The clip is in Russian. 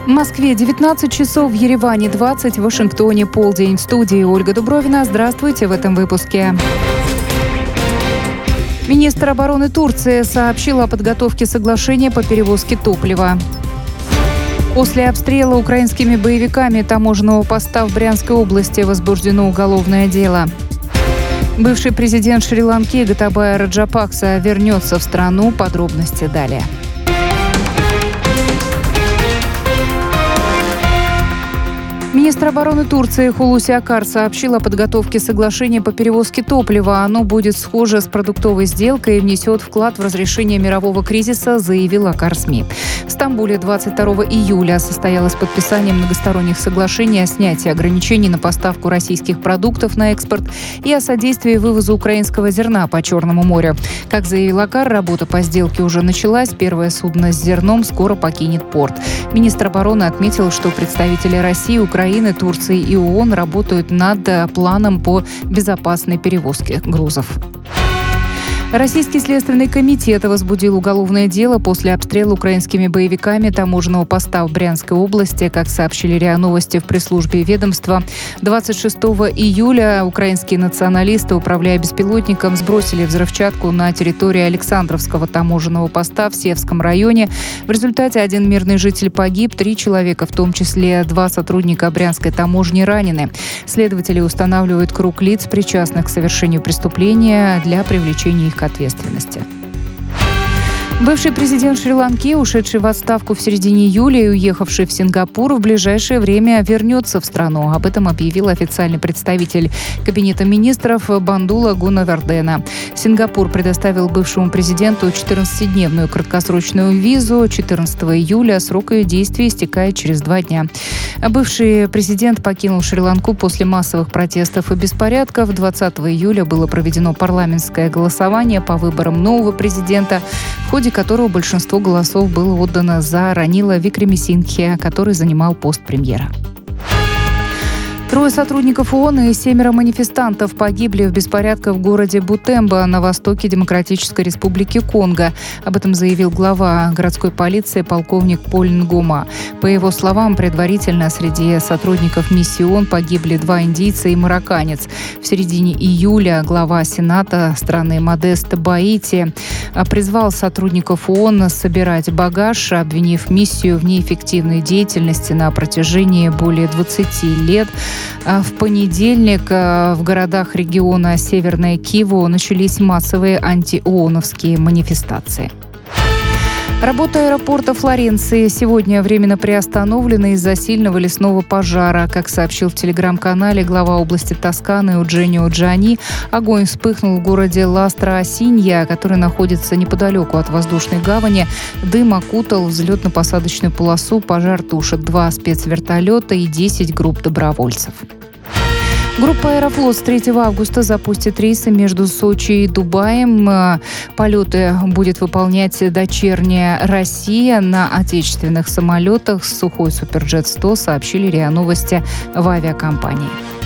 В Москве 19 часов, в Ереване 20, в Вашингтоне полдень. В студии Ольга Дубровина. Здравствуйте в этом выпуске. Министр обороны Турции сообщил о подготовке соглашения по перевозке топлива. После обстрела украинскими боевиками таможенного поста в Брянской области возбуждено уголовное дело. Бывший президент Шри-Ланки Готабая Раджапакса вернется в страну. Подробности далее. Министр обороны Турции Хулуси Акар сообщил о подготовке соглашения по перевозке топлива. Оно будет схоже с продуктовой сделкой и внесет вклад в разрешение мирового кризиса, заявил Акар СМИ. В Стамбуле 22 июля состоялось подписание многосторонних соглашений о снятии ограничений на поставку российских продуктов на экспорт и о содействии вывозу украинского зерна по Черному морю. Как заявил Акар, работа по сделке уже началась. Первое судно с зерном скоро покинет порт. Министр обороны отметил, что представители России, Украины, Турции и ООН работают над планом по безопасной перевозке грузов. Российский следственный комитет возбудил уголовное дело после обстрела украинскими боевиками таможенного поста в Брянской области. Как сообщили РИА Новости в пресс-службе ведомства, 26 июля украинские националисты, управляя беспилотником, сбросили взрывчатку на территории Александровского таможенного поста в Севском районе. В результате один мирный житель погиб, 3 человека, в том числе 2 сотрудника Брянской таможни, ранены. Следователи устанавливают круг лиц, причастных к совершению преступления, для привлечения их к ответственности. Бывший президент Шри-Ланки, ушедший в отставку в середине июля и уехавший в Сингапур, в ближайшее время вернется в страну. Об этом объявил официальный представитель Кабинета министров Бандула Гунавардена. Сингапур предоставил бывшему президенту 14-дневную краткосрочную визу. 14 июля срок ее действия истекает через 2 дня. Бывший президент покинул Шри-Ланку после массовых протестов и беспорядков. 20 июля было проведено парламентское голосование по выборам нового президента, в ходе которого большинство голосов было отдано за Ранила Викремесингхе, который занимал пост премьера. 3 сотрудников ООН и 7 манифестантов погибли в беспорядках в городе Бутемба на востоке Демократической Республики Конго. Об этом заявил глава городской полиции полковник Поль Нгома. По его словам, предварительно среди сотрудников миссии ООН погибли 2 индийца и марокканец. В середине июля глава Сената страны Модест Баити призвал сотрудников ООН собирать багаж, обвинив миссию в неэффективной деятельности на протяжении более 20 лет. В понедельник в городах региона Северное Киву начались массовые антиооновские манифестации. Работа аэропорта Флоренции сегодня временно приостановлена из-за сильного лесного пожара. Как сообщил в телеграм-канале глава области Тосканы Eugenio Gianni, огонь вспыхнул в городе Ла-Стра-Синья, который находится неподалеку от воздушной гавани. Дым окутал взлетно-посадочную полосу. Пожар тушат 2 спецвертолета и 10 групп добровольцев. Группа «Аэрофлот» с 3 августа запустит рейсы между Сочи и Дубаем. Полеты будет выполнять дочерняя «Россия» на отечественных самолетах. Сухой Суперджет-100, сообщили РИА Новости в авиакомпании.